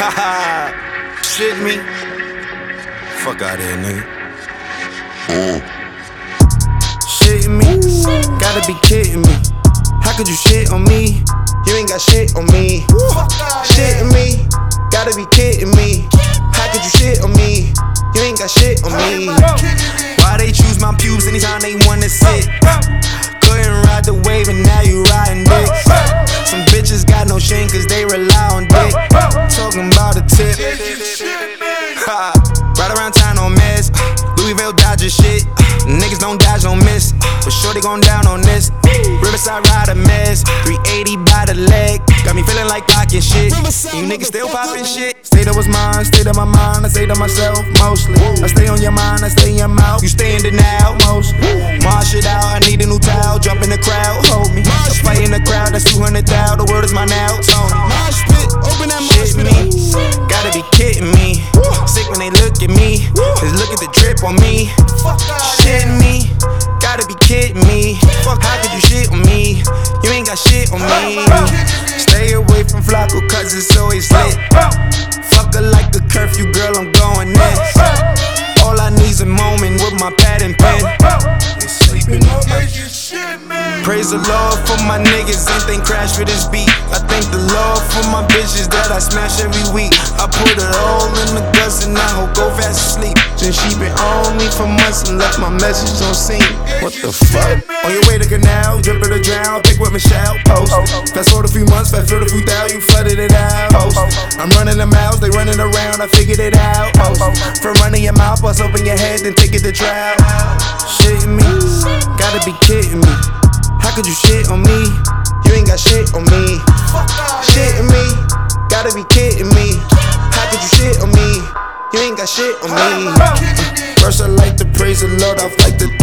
Shit me. Fuck out here, nigga. Shit me. Gotta be kidding me. How could you shit on me? You ain't got shit on me. Shit me. Gotta be kidding me. How could you shit on me? You ain't got shit on me. Why they choose my pubes anytime they wanna sit? Couldn't ride the wave and now you riding dick. Some bitches got no shame cause they rely on dick. Talking about a tip. Right around town on mess. Louisville Dodger shit. Niggas don't dodge, don't miss. But sure they gon' down on this. Riverside ride a mess. 380 by the leg. Got me feeling like pocket shit. You niggas still poppin' shit. State of was mine, state of my mind. I say to myself mostly. I stay on your mind, I stay in your mouth. You stay in denial mostly. Marsh it out, I need a new towel. Jump in the crowd, hold me. I play in the crowd, that's 200,000. The world is mine now, Tony. Mosh pit, open that mosh pit. Gotta be kidding me. Sick when they look at me. Just look at the drip on me. Shit me. Gotta be kidding me. Fuck, how could you shit on me? You ain't got shit on me. Stay away from Flacco cause it's always lit. Fuck her like a curfew, girl, I'm going next. All I need's a moment with my pad and pen. Praise the Lord for my niggas, anything crash for this beat. I thank the Lord for my bitches that I smash every week. I put it all in the guts and I hope go fast asleep. Since she been on me for months and left my message on scene. What the fuck? On your way to canal, drippin' to drown, pick with Michelle, post. Fast forward a few months, fast forward a few thousand, you flooded it out, post. I'm running the mouths, they running around, I figured it out, post. From running your mouth, bust open your head, then take it to trial. Shit me, gotta be kidding me. How could you shit on me? You ain't got shit on me. Shitting me, gotta be kidding me. How could you shit on me? You ain't got shit on me. First I like to praise the Lord, I like to